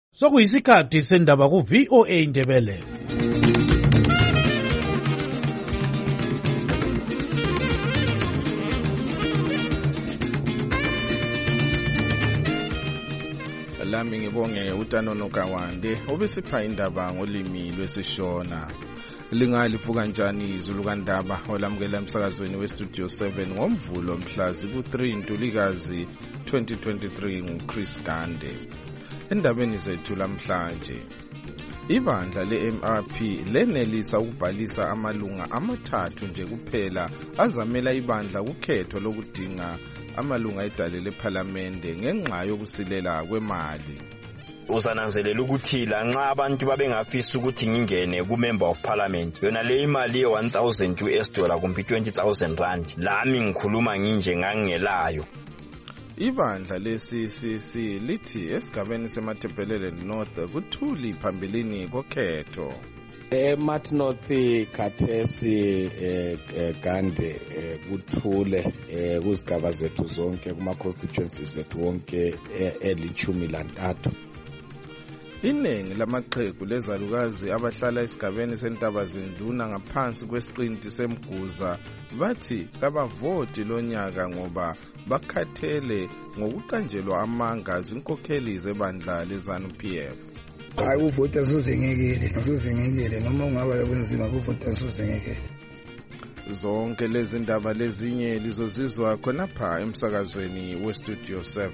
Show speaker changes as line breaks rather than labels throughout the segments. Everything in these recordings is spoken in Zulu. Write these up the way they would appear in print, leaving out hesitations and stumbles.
Sokuyisikhathi sendaba ku VOA Indebele.
Lami ngibonge uTanono Kawande obesipha indaba ngolimi lwesishona. Lingalivuka njani izulu kaNdaba olamukela emsakazweni weStudio 7 ngomvulo mhla ziku-3 Ntulikazi 2023 nguChris Gande. Endabeni zethu lamhlanje, ibandla le-MRP lenelisa ukubhalisa amalunga amathathu nje kuphela azamela ibandla kukhetho lokudinga amalunga edale lephalamende ngenxa yokusilela kwemali.
Uzananzelela ukuthi la nxa abantu babengafisa ukuthi ngingene ku-member of parliament yona le imali ye-$1,000 US kumbe 20,000 rand lami ngikhuluma nginje ngangelayo.
Ibandla le-CCC lithi esigabeni seMathebhelele North kuthuli phambilini kokhetho.
Mat North khathesi Gande kuthule kuzigaba zethu zonke kuma constituencies zethu wonke eli-13.
Iningi lamaqhegu lezalukazi abahlala esigabeni sentaba zenduna ngaphansi kwesiqinti semguza bathi kabavoti lonyaka ngoba bakhathele ngokuqanjelwa amanga zinkokheli zebandla leZANU-PF.
Hayi uvota sozengekile noma ungaba kwenzima kuvota sozengekile.
Zonke lezi ndaba lezinye lizozizwa khonapha emsakazweni weStudio 7.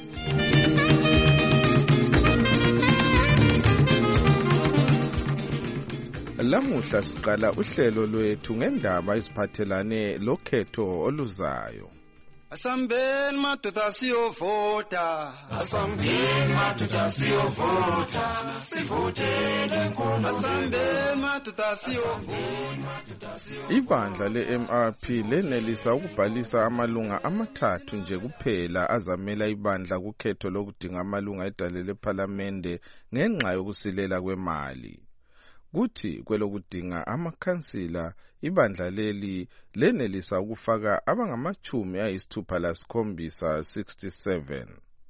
Lamuhla siqala uhlelo lwethu ngendaba eziphathelane lokhetho oluzayo.
Asambeni madoda siyovota. Asambeni madoda siyovota. Sivotele nkolo. Asambeni madoda siyovota.
Ibandla le-MRP lenelisa ukubhalisa amalunga amathathu nje kuphela azamela ibandla kukhetho lokudinga amalunga edale lephalamende ngenxa yokusilela kwemali. Kuthi kwelokudinga amakhansila ibandla leli lenelisa ukufaka abangama-67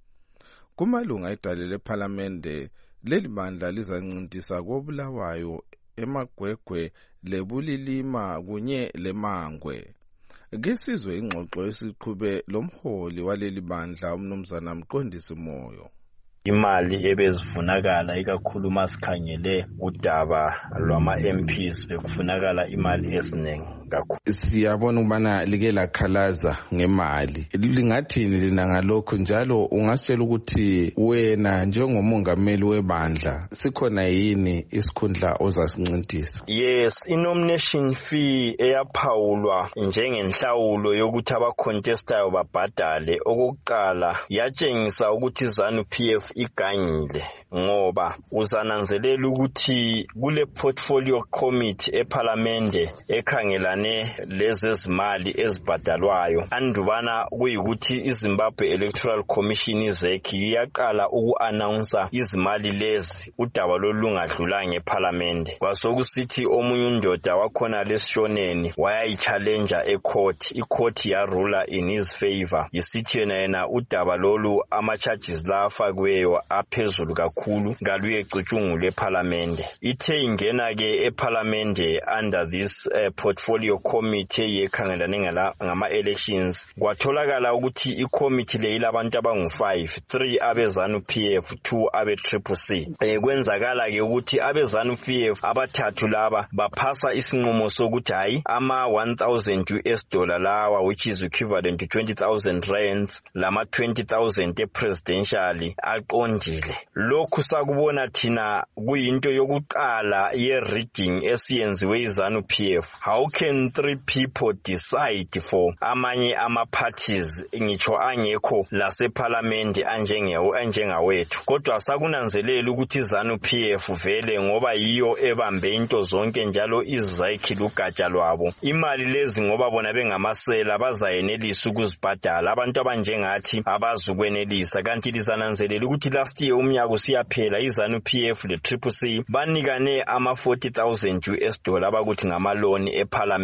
kumalunga edale lephalamende. Leli bandla lizancintisa koBulawayo, eMagwegwe, leBulilima kunye leMangwe. Kesizwe ingxoxo esiqhube lomholi waleli bandla umnumzana Mqondisi Moyo.
Imali ebezifunakala ikakhulu masikhangele udaba lwama-MPs bekufunakala imali esiningi kakhulu.
Siyabona ukubana like lakhalaza ngemali. Lingathini lina ngalokho njalo ungasitshela ukuthi wena njengomongameli webandla sikhona yini isikhundla ozasincintisa?
Yes, i-nomination fee eyaphawulwa njengenhlawulo yokuthi abacontestayo babhadale okokuqala yatshengisa ukuthi ZANU-PF iganyile ngoba uzananzelela ukuthi kule portfolio committee ephalamende ekhangelane lezezimali ezibhadalwayo andubana kuyikuthi iZimbabwe Electoral Commission izeki iyaqala uku-announce izimali lezi udaba lolungadlulanga ephalamende kwasokusithi omunye undoda wakhona lesishoneni wayayi-challenger ecourt icourt yarula in his favor yisithi yena udaba lolu ama-charges la afakiweyo aphezulu kakhulu ngaluye ecutshungulwe ephalamende. Ithe ingena-ke ephalamende under this portfolio committee yekhangelane ngama-elections kwatholakala ukuthi icommittee le ilabantu abangu-5, 3 abe-ZANU-PF, 2 abe-CCC. Kwenzakala-ke ukuthi abe-ZANU-PF abathathu laba baphasa isinqumo sokuthi hayi ama-$1,000 US lawa which is equivalent to 20,000 rands lama 20,000 presidential aqondile. Lokhu sakubona thina kuyinto yokuqala ye-reading esiyenziwe iZANU-PF. How can 3 people decide for amanye ama-parties ngitsho angekho lasephalamende anjengawethu? Kodwa sakunanzelela ukuthi iZANU-PF vele ngoba yiyo ebambe into zonke njalo izayikhila ugatsha lwabo. Imali lezi ngoba bona bengamasela bazayenelisa ukuzibhadala abantu abanjengathi abazukwenelisa kanti lizananzelela ukuthi last year umnyaka usiyaphela iZANU-PF le-CCC banikane ama-$40,000 US abakuthi ngamaloni ephalamende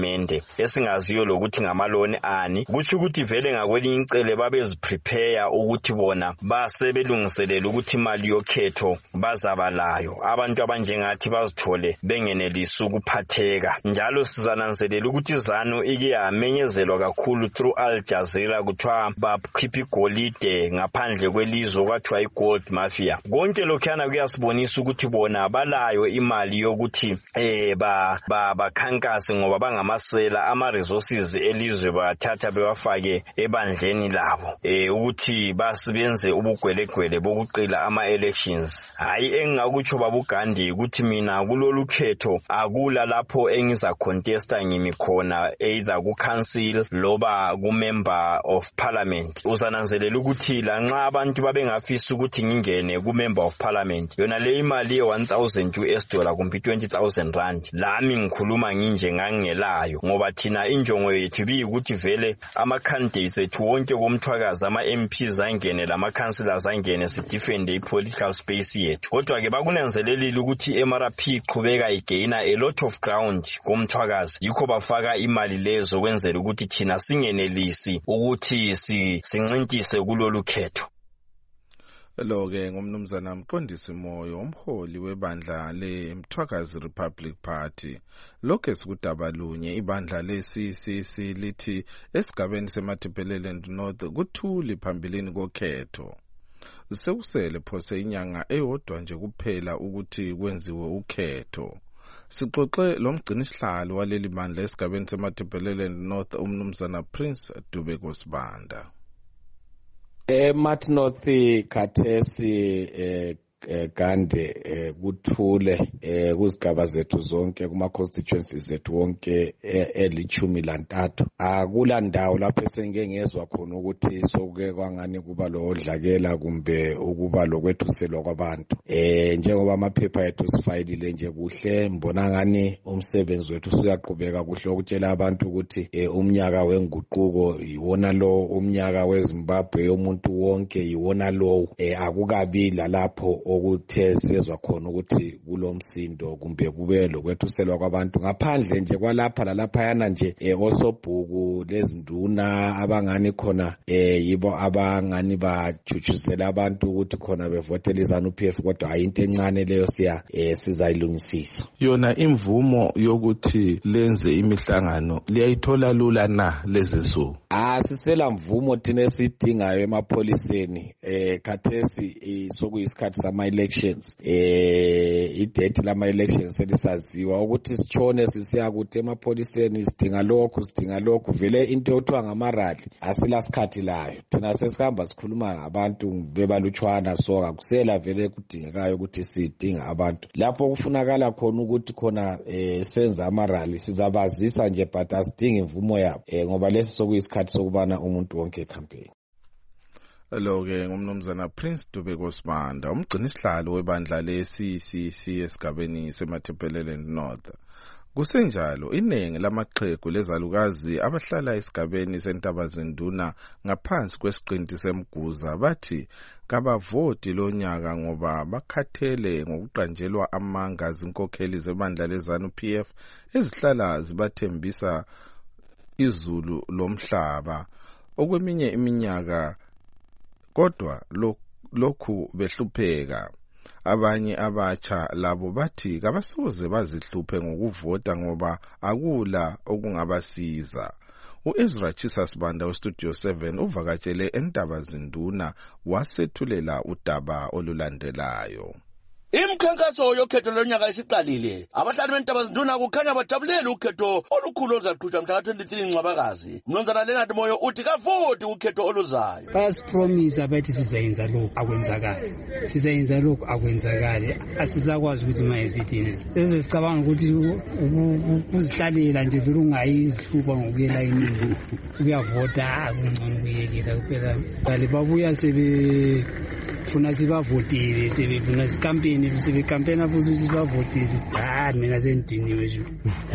ephalamende esingaziyo lokuthi ngamaloni ani, kutsho ukuthi vele ngakwelinye icele babeziprepare ukuthi bona basebelungiselela ukuthi imali yokhetho bazaba layo. Abantu abanjengathi bazithole bengenelisi ukuphatheka. Njalo sizananzelela ukuthi izanu ike yamenyezelwa kakhulu through Al Jazeera kuthiwa bakhipha igolide ngaphandle kwelizwe kwathiwa i-gold mafia. Konke lokhuyana kuyasibonisa ukuthi bona balayo imali yokuthi bakhankase ngoba bangamasela ama-resources elizwe bathatha bewafake ebandleni labo ukuthi basibenze ubugwelegwele bokuqila ama-elections. Hayi engingakutsho babugandi ukuthi mina kulolu khetho akula lapho engiza contesta ngimi khona either ku-council loba ku-member of parliament. Uzananzelela ukuthi lanxa abantu babengafisa ukuthi ngingene ku-member of parliament yona le imali ye-$1,000 US kumbe 20,000 rand lami ngikhuluma nginje ngangelayo ngoba thina injongo yethu biyikuthi vele ama-candidates ethu wonke komthwakazi ama-MPs angene lama-councillors angene sidefende i-political space yethu. Kodwa-ke bakunanzelelile ukuthi MRP iqhubeka igaina a lot of ground komthwakazi, yikho bafaka imali lezo kwenzela ukuthi thina singenelisi ukuthi sincintise kulolu khetho.
Lo-ke ngumnumzana Mqondisi Moyo, umholi webandla le-Mthwakazi Republic Party. Lokho esikudaba lunye ibandla le-CCC lithi esigabeni seMatabeleland North kuthuli phambilini kokhetho. Sekusele phose inyanga eyodwa nje kuphela ukuthi kwenziwe ukhetho. Sixoxe lo mgcinisihlalo waleli bandla esigabeni seMatabeleland North umnumzana Prince Dubeko Sibanda.
Mat North khathesi Gande kuthule kuzigaba zethu zonke kuma constituencies zethu wonke eli-13 akula ndawo lapho esengeke ngezwa khona ukuthi sokuke kwangani kuba lo odlakela kumbe ukuba lokwethuselwa kwabantu njengoba amaphepha ethu sifayilile nje kuhle mbona ngani umsebenzi wethu suyaqhubeka kuhle ukutshela abantu ukuthi umnyaka wenguquko yiwona lo, umnyaka weZimbabwe yomuntu wonke yiwona lo, akukabi lapho okuthe sezwa khona ukuthi kulomsindo kumbe kube lokwethuselwa kwabantu ngaphandle nje kwalapha lalapha yana nje osobhuku lezinduna abangani khona yibo abangani bajujuzela abantu ukuthi khona bevotela iZANU-PF, kodwa ayinto encane leyo sizayilungisisa.
Yona imvumo yokuthi lenze imihlangano liyayithola lula na lezinsuku?
Sisela mvumo thina esidingayo emapholiseni khathesi sokuyisikhathi sama-elections idate lama-elections selisaziwa ukuthi sitshone sisiya kuthi emapholiseni sidinga lokhu vele into yokuthiwa ngamarali asilasikhathi layo. Thina sesihamba sikhuluma ngabantu bebalutshwana so akusela vele kudingekayo ukuthi sidinga abantu lapho kufunakala khona ukuthi khona senza amarali sizabazisa nje but asidingi imvumo yabo ngoba lesi sokuyisikhathi sokubana umuntu wonke ecampaign.
Lo-ke ngumnumzana Prince Dubeko Sibanda, umgcinisihlalo webandla le-CCC esigabeni seMatabeleland North. Kusenjalo iningi lamaqhegu lezalukazi abahlala esigabeni seNtabazinduna ngaphansi kwesiqinti semguza bathi kabavoti lonyaka ngoba bakhathele ngokuqanjelwa amanga zinkokheli zebandla leZANU-PF ezihlala zibathembisa izulu lomhlaba okweminye iminyaka, kodwa lokhu behlupheka. Abanye abatsha labo bathi kabasoze bazihluphe ngokuvota ngoba akula okungabasiza. U-Ezra Chisa Sibanda weStudio 7 uvakatshele eNtabazinduna wasethulela udaba olulandelayo.
Imkhankaso yokhetho lonyaka isiqalile. Abahlali beNtabazinduna kukhanya bajabulela ukhetho olukhulu oluzathutshwa mhla ka-23 Ncwabakazi. Mnumzana Leonard Moyo uthi kavoti ukhetho oluzayo.
Basipromisa bathi sizayenza lokhu akwenzakali. Sizayenza lokhu akwenzakali. Asizakwazi ukuthi mayezithini. Lezi sicabanga ukuthi ukuzihlalela nje vele ungayizihlupa ngokuyela iningi. Uyavota kungcono kuyekela kuphela. Babuya funa sibavotile sebefuna sikampeni sebekampena futhi sibavotile mina sendiniwe nje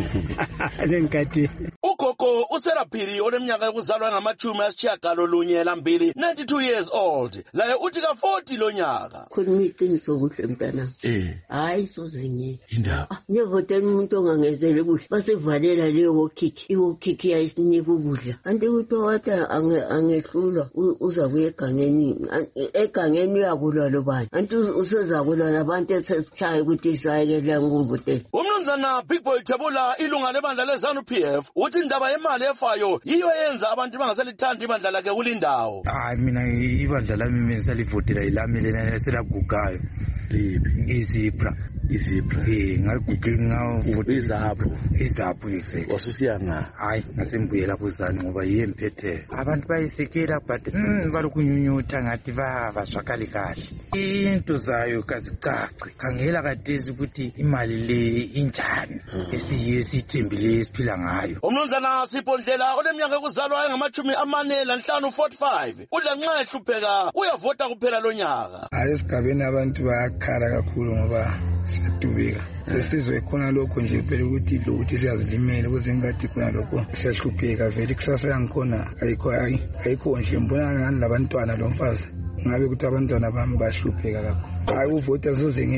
asengikade
ugogo uSeraphiri oneminyaka yokuzalwa ngama-92 lambili 92 years old laye uthi ka-40 lo nyaka
khuluma iqiniso kuhle mntana hayi sozinye indaba ngevotela umuntu ongangezele kuhle basevalela leyo khiki iwokiki yayisinika ukudla kanti ukuthi wathi angehlulwa uza kuya egangeni uyakulwa lo bantu kanti usezakulwa labantu esesitshaye ukuthi isayekela nguvotela
umnumzana Big Boy Thebula ilunga lebandla leZANU PF uthi indaba yemali efayo yiyo eyenza abantu bangaselithanda ibandla lakhe kulindawo
hayi mina ibandla lami mengisalivotela ilami lena selagugayo izipra ngaliguge ngavotela izapho exactly
wasusiyanga
hayi ngasembuyela kuzani ngoba yemphethe abantu bayisekela but balukunyunyutha ngathi baswakali kahle into zayo kazicaci khangela kadezi ukuthi imali le injani esiyithembile esiphila ngayo
umnumzana Sipondlela oneminyaka yokuzalwa ngama-45 udla nxa ehlupheka uyavota kuphela lo nyaka
hayi esigabeni abantu bayakhala kakhulu ngoba siyadubeka sesizwe khona lokho nje phela ukuthi siyazilimela ukuze ngathi khona lokho siyahlupheka vele kusasa yangikhona ayikho nje mbona ngani labantwana lo mfazi ngabe ukuthi abantwana bami bahlupheka kakhulu hayi uvota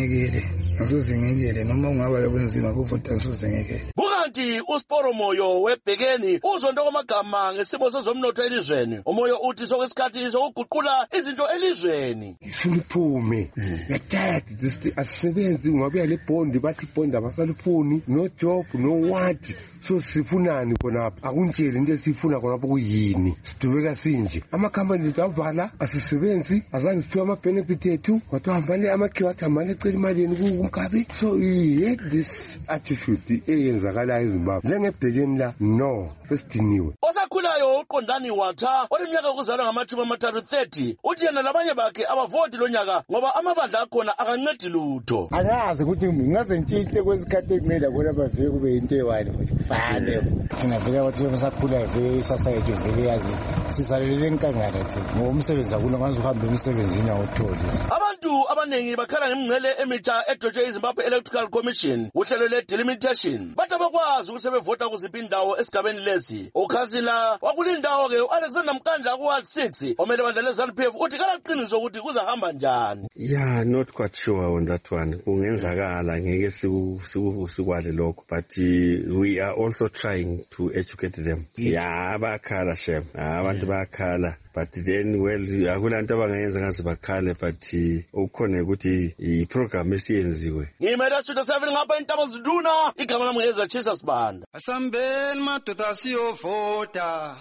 azozengekele noma ungaba kwenzima kuvota azozengekele
kukanti uSiporo Moyo webhekeni uzonto kwamagama ngesimo sezomnotho elizweni uMoyo uthi sokwesikhathi sokuguqula izinto elizweni
isiphume yathatha this asisebenzi ngabe le bond bathi bond abasalifuni no job no what so sifunani khonapha akuntshele into esifuna khonapha kuyini sidubeka sinje amakhampani avala asisebenzi azange siphiwe ama-benefit ethu wathuhambane amakhiwa athambane ecela imalini kumkabi so he had this attitude eyenzakalayo eZimbabwe njengebhekeni la no esidiniwe
osakhulayo uqondani Watha oleminyaka yokuzalwa ngama-30 uthi yena labanye bakhe abavoti lo nyaka ngoba amabandla akhona akancedi lutho
angazi ukuthi ngaze ntshinte kwesikhathi ekumele khona bavele kube into eyi-1 futhi kufane
thina vele wathi besakhula vele isasa yethu vele yazi sisalelele enkangala thina ngoba umsebenzi akulo ngaze uhambe emsebenzini awutholi
abantu abaningi bakhala ngemingcele emitsha edotshwe iZimbabwe Electoral Commission uhlelo le-delimitation bathi abakwazi ukuthi sebevota kuziphi indawo esigabeni lezi ukhansila wakulindawo-ke u-Alexander Mkandla ku-Ward 6 omele bandla leZANU PF uthi kalaqiniso ukuthi kuzahamba njani
not quite sure on that one kungenzakala ngeke sikwale lokho but we are also trying to educate them bayakhala shem abantu bayakhala but then akulanto abangayenza ngaze bakhale but ukukhona ukuthi iprogram esiyenziwe
ngimele studio 7 ngapha intaba ziduna igama lami ngeza Jesus Banda
asambeni madoda siyovota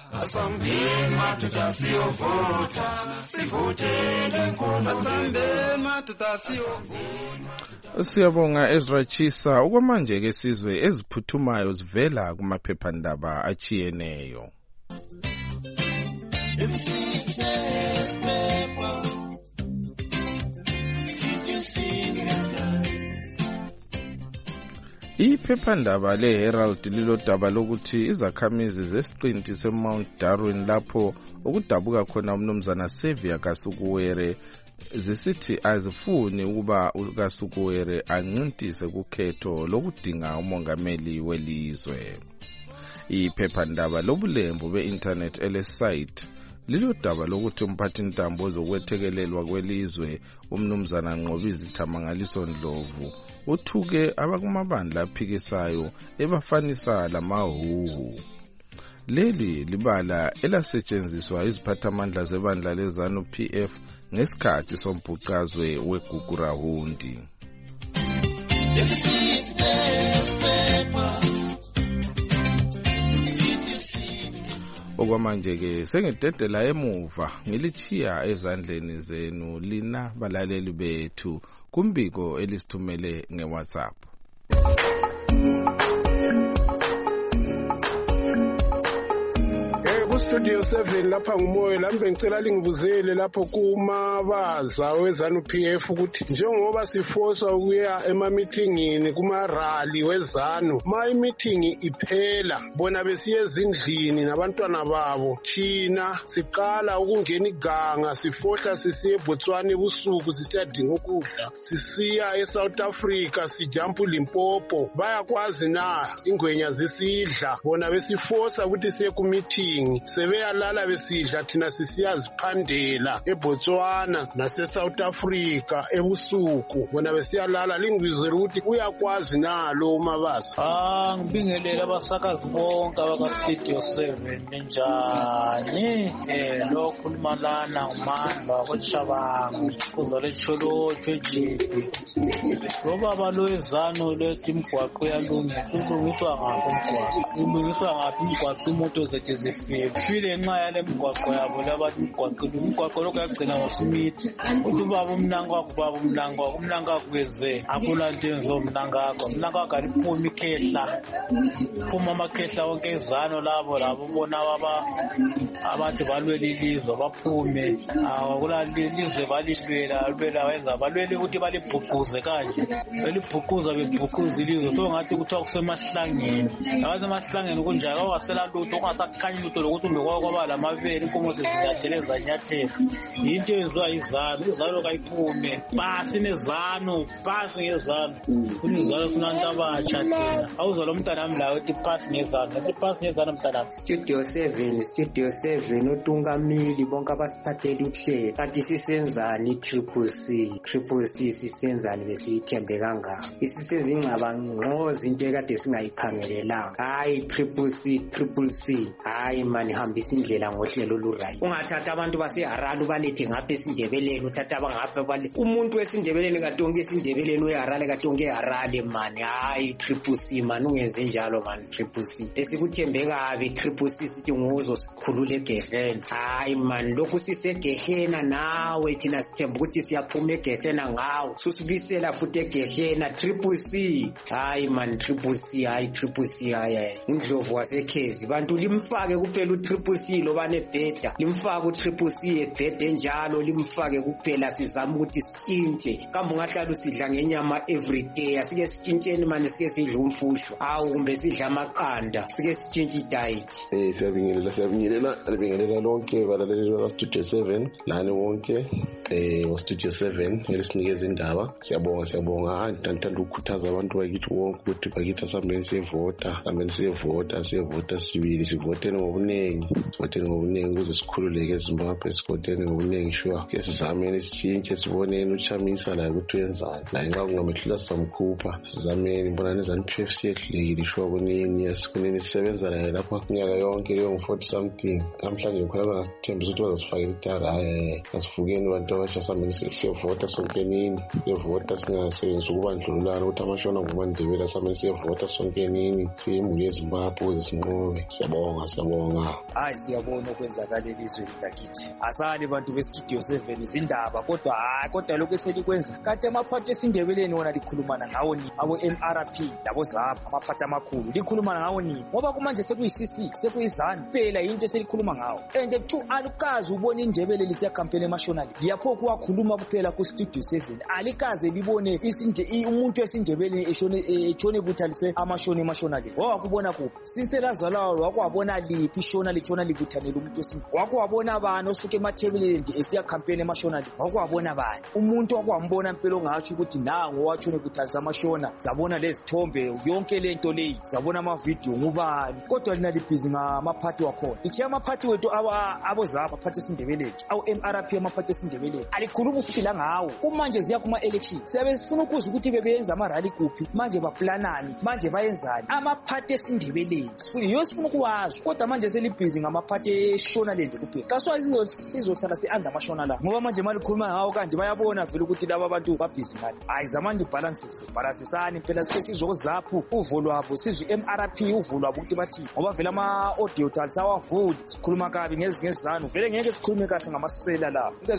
sivotele nkolo asambeni madoda siyovota
siyabonga Ezra Chisa okwamanje ke sizwe eziphuthumayo zivela kumaphephandaba achiyeneyo iphephandaba le-Herald lilodaba lokuthi izakhamizi zesiqinti se-Mount Darwin lapho okudabuka khona umnumzana Xavier Kasukuwere zisithi azifuni ukuba uKasukuwere ancintise kukhetho lokudinga umongameli welizwe. Iphephandaba lobulembu be-internet elesite lilodaba lokuthi umphathintambo wezokwethekelelwa kwelizwe umnumzana Nqobizi Thamangaliso Ndlovu uthuke abakumabandla aphikisayo ebafanisa lamahuhu. Leli libala elasetshenziswa iziphathamandla zebandla leZANU PF ngesikhathi sombhuqazwe weGugurahundi. Okwamanje ke sengidedela emuva ngilichiya ezandleni zenu lina balaleli bethu kumbiko elisithumele ngeWhatsApp.
Studio 7 lapha ngumoyo lambe ngicela lingibuzele lapho kumabaza wezanu PF ukuthi njengoba sifoswa ukuya ema-meetingini kuma-rally wezanu ma i-meeting iphela bona besiye ezindlini nabantwana babo thina siqala ukungena iganga sifohla sisiye eBotswana ebusuku sisiyadinga ukudla sisiya eSouth Africa sijampa uLimpopo bayakwazi na ingwenya zisidla bona besifosa ukuthi siye ku-meeting sebeyalala besidla thina sisiyaziphandela eBotswana nase-South Africa ebusuku bona besiyalala lingibizela ukuthi uyakwazi na lo Mabaza.
Ngibingelela abasakazi bonke abaka-Studio 7 ninjani lo khuluma lana uMandla wakoShabangu uzale Cholotsho ejibi lo baba lo ezano lethi imigwaqo yalungiswa ngaphi imigwaqo imoto zethu zifile ngenxa yale migwaqo yabo labantu imigwaqo lokho yagcina ngosimithi uthi ubaba umnangwa kweze akulanto ngizomnangakho umnangakho aliphuma ikhehla phuma amakhehla wonke ezano labo bona abathi balwela ilizwe baphume akulalizwe balilwela wenza balwele ukuthi balibhuquze kanje belibhuquza bebhuquza ilizwe so ngathi kuthiwa kusemahlangeni abantu emahlangeni kunjalo wasela lutho ungasakhanyi lutho lokuthi umbekwaba lamabele inkomo sezinyathela into yenziwa izalo kayiphume pasi nezano pasi ngezano kunizalo funanta abatsha thina awuzalo mntana wami lawo ethi pasi ngezano mntana.
Studio 7 uTungamili bonke abasiphathele uhlelo kanti sisenzani Triple C sisenzani besiyithembe kangaka isisenza ingcaba ngozi into ekade singayikhangelelanga hayi Triple C hayi mani hambisa indlela ngohlelo oluright ungathatha abantu baseHarare ubalethe ngapha esindebeleni uthatha abangapha bale umuntu wesindebeleni katonke esindebeleni uyaHarare katonke eHarare mani hayi Triple C mani ungenze njalo mani Triple C esikuthembe kabi Triple C sithi nguzo sikhulule egehena hayi mani lokhu sisegehena nawe thina sithemba ukuthi siyaphuma egehena ngawo susibisela futhi egehena Triple C hayi mani Triple C hayi uNdlovu waseKhezi bantu limfake kuphela uTriple C lo banebheda limfake uTriple C ebhede njalo limfake kuphela sizama ukuthi sitshintshe kambe ungahlala usidla ngenyama everyday asike sitshintsheni manje sike sidla umfusho kumbe sidla amaqanda sike sitshintshe idiet.
Siyabingelela lonke balaleli baka-Studio 7 lani wonke wa-Studio 7 elisinikeza indaba siyabonga ngithanda ukukhuthaza abantu bakithi wonke ukuthi bakithi asambeni siyevota sibili sivoteni ngobuningi ukuze sikhululeke eZimbabwe sivoteni ngobuningi sure ke sizameni sitshintshe siboneni uChamisa la ukuthi wenzani la nxa kungamehlula sizamkhupha sizameni mbonani ZANU-PF siyehlulekile sure kunini sisebenza laye lapha kunyaka yonke leyo ngo-40 something namhlanje khona bangasithembisa ukuthi bazasifakela itara asifukeni abantu abasha sambeni siyevota sonke nini siyevota singasebenzisi ukubandlululana ukuthi amashona ngumandebela sambeni siyevota sonke nini siyimuli yeZimbabwe ukuze sinqobe. Siyabonga
hayi siyabona okwenzakala elizweni lakithi asali bantu beStudio 7 izindaba kodwa lokho eselikwenza kanti amaphathi esindebeleni wona likhulumana ngawo nini abo MRP labo ZAPA amaphathi amakhulu likhulumana ngawo nini ngoba kumanje sekuyisisi sekuyizani phela into eselikhuluma ngawo and to alukazi ubona indebele lisiyakhampeni emashonali liyapho kuwakhuluma kuphela kuStudio 7 alikaze libone umuntu esindebeleni eshone buthalise amashoni emashonali wakubona kuphi sinselazalawo wakwabona liphi ishona litshona libuthanela umuntu wesintu wakwabona abantu osuke emathebeleni esiyakhampeni emashonali wakwabona bani umuntu wakwambona impela ongatsho ukuthi nango watshone buthalisa amashona zabona lezithombe yonke lento leyi zabona amavidiyo ngubani kodwa lina libhizi ngamaphathi wakhona ithi amaphathi wethu abozapha aphathi esindebeleni awu MRP amaphathi esindebeleni alikhuluma futhi la ngawo kumanje ziya kuma election siyabe sifuna ukuza ukuthi bebenza amarally kuphi manje baplanani manje bayenzani amaphathi esindebeleni sifuna ukwazi kodwa manje selibhizi ngamaphathi eshona lento kuphela kaswa sizohlala sianda amashona la ngoba manje mali khuluma ngawo kanje bayabona vele ukuthi laba abantu babhizi ngani hayi zamanje balancesani phela sike sizokuzaphu uvo lwabo sizwe MRP uvo lwabo ukuthi bathi ngoba vele ama audio tals awavuli sikhuluma kabi ngezizanu vele ngeke sikhulume kahle ngamasela la ngeke sikhulume kahle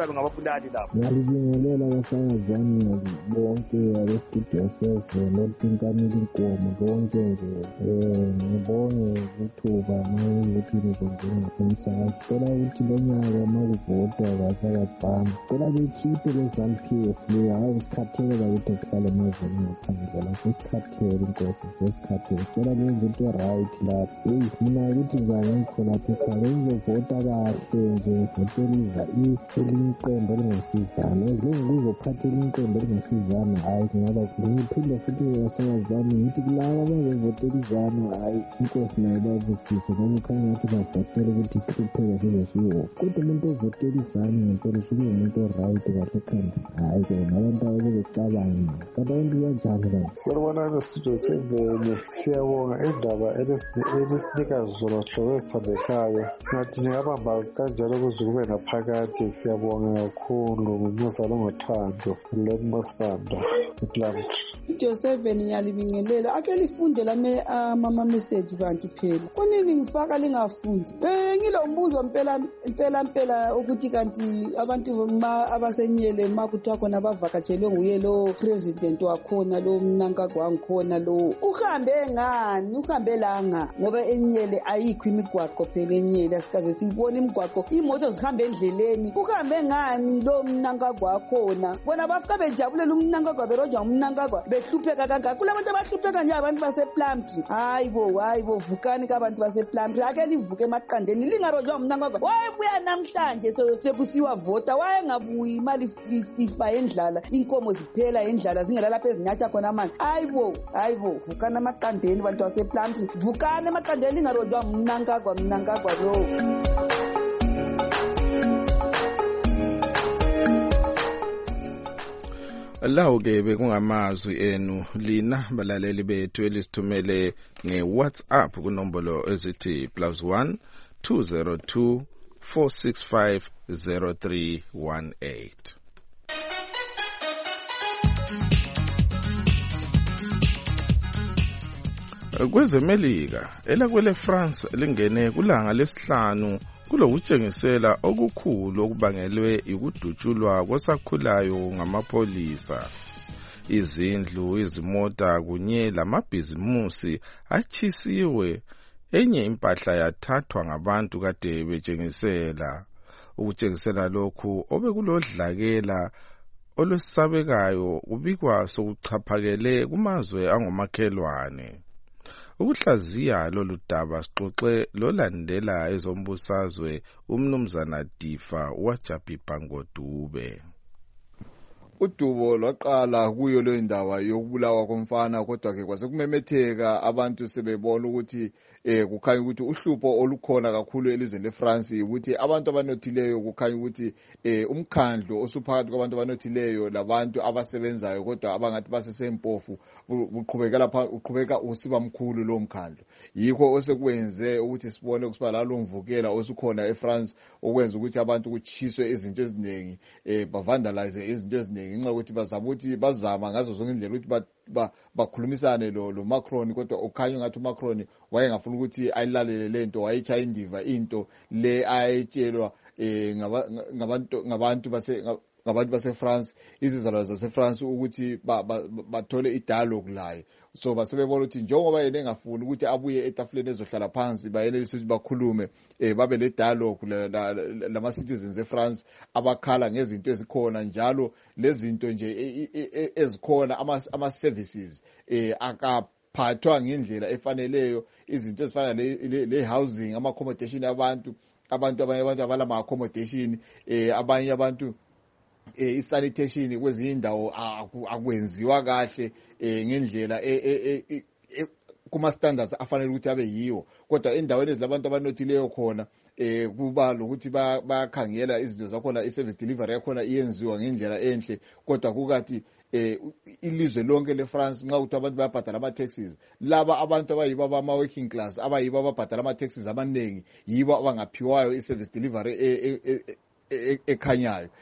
babe ngababulali lapho.
Ngiyalibingelela abasakazani bonke abestudio 7 noTinkameli Nkomo konke nje ngibonge ithuba ukuthi nizongena kumsakazi. Cela ukuthi lo nyaka makuvotwa abasakazibhama cela bekhiphe leZANU-PF le hawu sikhathele ukuthi kuhlale emazweni ngaphandle la sesikhathele inkosi sesikhathele cela benze into right lapho. Mina ukuthi ngikhona lapha ekhaya ngizovota kahle nje ngivoteliza elinye iqembu elingesizana ngizophatha elinye iqembu elingesizana hayi ngoba ngiphinde futhi abasakazibhama ngithi kulaba abazovotelizana hayi inkosi nayo babusise ngoba ukhanya ngathi bavotela ukuthi sihlupheke size siwo kodwa umuntu ovotelizana ngempela usuke umuntu right kahle ekhanda hayi ke nabantu ababecabanga kanti abantu kanjani la.
Siyabona studio 7 siyabonga indaba elisinika zona hlobo esithandekayo ngathi ngabamba kanjalo kuze kube naphakade. Siyabonga kakhulu ngumuzalo ngothando leMosanda ePlant.
Studio 7 ngiyalibingelela ake lifunde lame mama message bantu phela kunini ngifaka lingafundi ngilombuzo impela ukuthi kanti abantu abasenyele makuthiwa khona bavakatshelwe nguye lo president wakhona lo Mnangagwa wangikhona lo uhambe langa ngoba enyele ayikho imigwaqo phela enyele asikaze sibone imigwaqo imoto zihamba endleleni uhambe ngani lo Mnangagwa wakhona bona bafika bejabulela uMnangagwa berojwa uMnangagwa behlupheka kangaka kulabantu abahlupheka nje abantu basePlumtree hayibo vukani kabantu basePlumtree ake livuke emaqandeni lingarojwa uMnangagwa wayebuya namhlanje sekusiwa vota wayengabuyi imali sifa endlala inkomo ziphela endlala zingelalapha ezinyatsha khona manje hayibo vukana amaqandeni bantu basePlumtree vukana emaqandeni lingarojwa uMnangagwa lo.
Lawo ke bekungamazwi enu lina balaleli bethu elisithumele ngeWhatsApp kunombolo ezithi +1 202 465 0318. Kwezemelika elakwele France lingene kulanga lesihlanu kulokutshengisela okukhulu okubangelwe ukudutshulwa kosakhulayo ngamapholisa. Izindlu, izimota kunye lamabhizimusi achisiwe, enye impahla yathathwa ngabantu kade betshengisela. Ukutshengisela lokhu obekulodlakela olwesabekayo kubikwa sokuchaphakele kumazwe angomakhelwane. Ukuhlaziya lolu daba sixoxe lolandela ezombusazwe umnumzana Difa waJabhibha Ngodube.
Udubo lwaqala kuyo le ndaba yokubulawa komfana kodwa ke kwase kumemetheka abantu sebebona ukuthi kukhanya ukuthi uhlupho olukhona kakhulu elizweni leFrance ukuthi abantu abanothileyo kukhanya ukuthi umkhandlo osuphakathi kwabantu abanothileyo labantu abasebenzayo kodwa abangathi basesempofu uqhubeka usiba mkhulu lo mkhandlo. Yikho osekwenze ukuthi sibone kusaba lalo mvukela osukhona eFrance okwenza ukuthi abantu kuchiswe izinto eziningi bavandalize izinto eziningi ngenxa ukuthi bazama ngazo zonke indlela ukuthi bakhulumisane lo Macron kodwa ukhanya ngathi uMacron wayengafuna ukuthi ayilalele lento wayechaya indiva into le ayetshelwa ngabantu baseFrance izizalwane zaseFrance ukuthi bathole idialogue laye. So basebebona ukuthi njengoba yena engafuni ukuthi abuye etafuleni ezohlala phansi bayenelisa ukuthi bakhulume babe le dialogue lama citizens eFrance abakhala ngezinto ezikhona njalo lezinto nje ezikhona ama services akaphathwa ngendlela efaneleyo izinto ezifana le housing ama accommodation abanye abantu abalama accommodation abanye abantu isanitation kwezinye indawo akwenziwa kahle ngendlela kuma standards afanele ukuthi abe yiwo kodwa endaweni ezilabantu abanothileyo khona kuba lokuthi bayakhangela izinto zakhona iservice delivery yakhona iyenziwa ngendlela enhle kodwa kukathi ilizwe lonke leFrance nxa ukuthi abantu bayabhadala ama taxes laba abantu abayibo abama working class abayibo ababhadala ama taxes abanengi yibo abangaphiwayo iservice delivery ekhanyayo.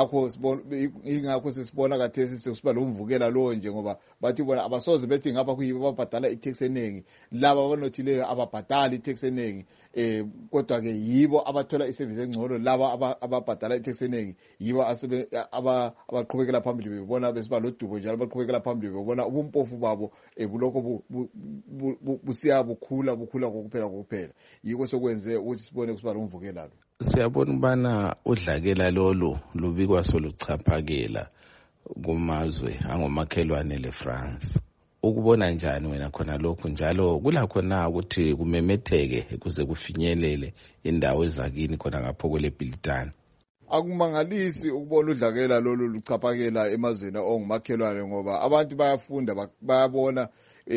Ingakho sisibona kathesi sesiba lo mvukela lo nje ngoba bathi bona abasoze bethi ngapha kuyibo ababhadala itax eningi, laba abanothileyo ababhadali itax eningi. Kodwa ke yibo abathola iservice engcono, laba ababhadala itax eningi yibo abaqhubekela phambili bebona besiba lodubo njalo abaqhubekela phambili bebona ubumpofu babo buloko busiya bukhula kokuphela. Yiko sokwenze ukuthi sibone kusiba lo mvukela lo.
Siyabona ubana udlakela lolu lubikwa soluchaphakela kumazwe angomakhelwane leFrance. Ukubona njani wena khona lokho, njalo kulakho na ukuthi kumemetheke kuze kufinyelele indawo ezakini khona ngapho kweleBiltana?
Akumangalisi ukubona udlakela lolu luchaphakela emazweni ongumakhelwane ngoba abantu bayafunda bayabona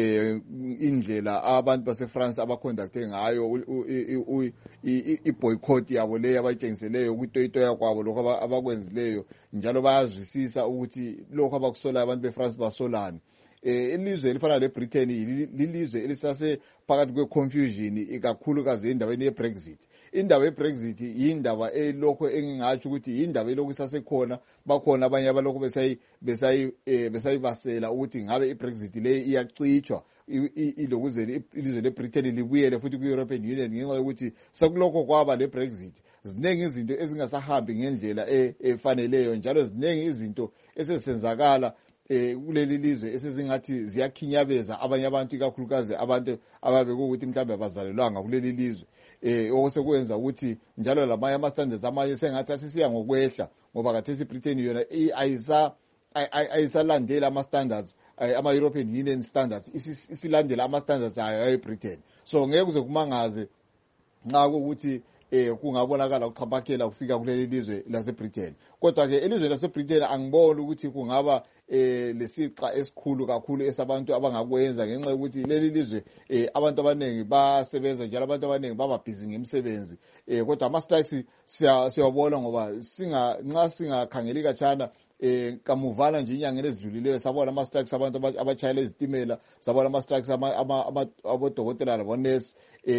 indlela abantu baseFrance abaconducte ngayo iboycott yabo leyo abayitshengiseleyo kwitoyitoya kwabo lokho abakwenzileyo, njalo bayazwisisa ukuthi lokho abakusolayo abantu beFrance basolani. Ilizwe elifana leBritain lilizwe elisase phakathi kweconfusion ikakhulukazi endaweni yeBrexit. Indaba yeBrexit yindaba elokho engingathi ukuthi yindaba elokho isasekhona, bakhona abanye abalokho besayibasela ukuthi ngabe iBrexit le iyacitshwa ilokuzeni ilizwe leBritain libuyele futhi ku-European Union ngenxa yokuthi sekulokho kwaba leBrexit. Ziningi izinto ezingasahambi ngendlela efaneleyo, njalo ziningi izinto esesenzakala kuleli lizwe esezingathi ziyakhinyabeza abanye abantu, ikakhulukazi abantu ababekuthi mhlawumbe abazalelwanga kuleli lizwe. Osekwenza ukuthi njalo lamanye ama-standards amanye sengathi asisiya ngokwehla ngoba kathesi iBritain yona ayisalandela ama-standards ama-European Union standards, isilandela ama-standards ayo eBritain. So ngeke kuze kumangaze nxa ukuthi kungabonakala ukuchaphakela kufika kuleli lizwe laseBritain. Kodwa ke elizwe laseBritain angiboni ukuthi kungaba lesixa esikhulu kakhulu esabantu abangakwenza ngenxa yokuthi leli lizwe abantu abaningi basebenza njalo abantu abaningi bababhizi ngemisebenzi. Kodwa ama-strikes siyabona ngoba nxa singakhangeli khatshana kamuvana nje inyanga ezidlulileyo sabona ama-strikes abantu abachayela izitimela, sabona ama-strikes abodokotela labonesi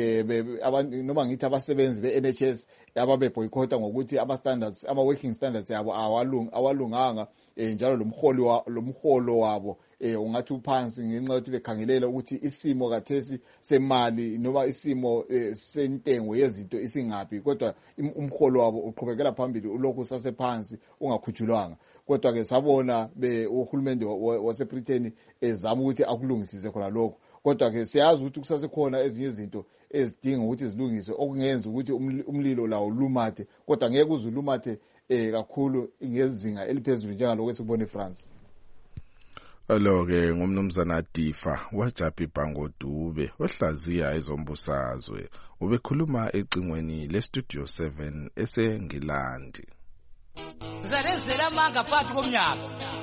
noma ngithi abasebenzi be-NHS ababeboycota ngokuthi ama-standards ama-working standards yabo awalunganga, njalo lomholo wabo ungathi uphansi ngenxa yokuthi bekhangelela ukuthi isimo kathesi semali noma isimo sentengo yezinto isingaphi, kodwa umholo wabo uqhubekela phambili ulokhu usasephansi ungakhutshulwanga. Kodwa ke sabona uhulumende waseBritain ezama ukuthi akulungisise khona lokho. Kodwa ke siyazi ukuthi kusasekhona ezinye izinto ezidinga ukuthi zilungiswe okungenza ukuthi umlilo lawo lumathe, kodwa ngeke uzulumathe kakhulu ngezinga eliphezulu njengalokho esibona eFrance.
Alo-ke ngumnumzana Difa waJapi Bhangodube ohlaziya ezombusazwe, ubekhuluma ecingweni leStudio 7 eseNgilandi.
Ngizalenzela amanga phakathi komnyaka.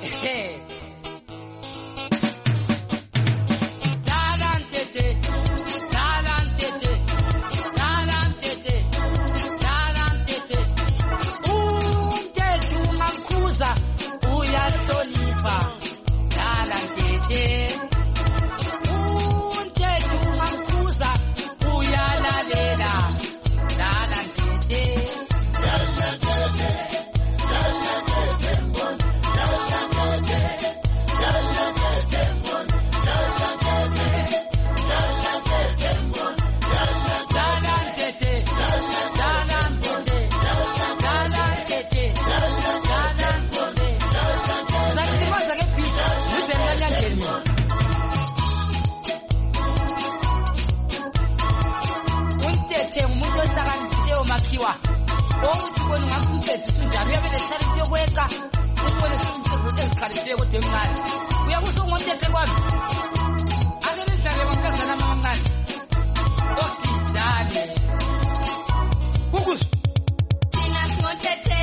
Makiwa ukuthi bona ngakumthetho sunjani uyabele challenge yokweka ukubona simthetho ezikhalifile kodwa emncane uyakusho ngomthetho kwami ake nidlale bankazana amancane okidane ukuzwa thina ngomthetho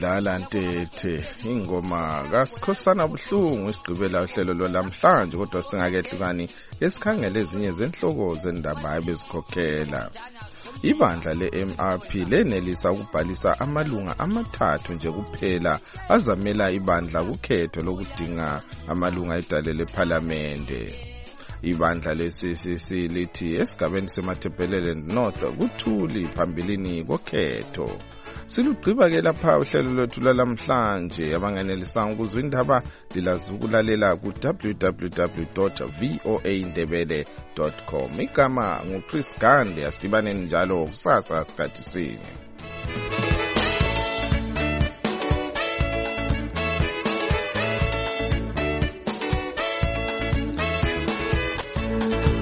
idlala ntethe ingoma kaSikhosana Buhlungu isigqibela uhlelo lwalamhlanje kodwa singakehlukani esikhangele ezinye zenhloko zendaba ebezikhokhela. Ibandla le-MRP lenelisa ukubhalisa amalunga 3 nje kuphela azamela ibandla kukhetho lokudinga amalunga edale lePhalamende. Ibandla le-CCC lithi esigabeni seMathebhelele North kuthuli phambilini kokhetho. Silugqiba ke lapha uhlelo lwethu lwalamhlanje abanganelisanga ukuzwa indaba dilazukulalela ku www.voaindebele.com. Igama nguChris Gande, asidibane njalo kusasa sikhathi sinye.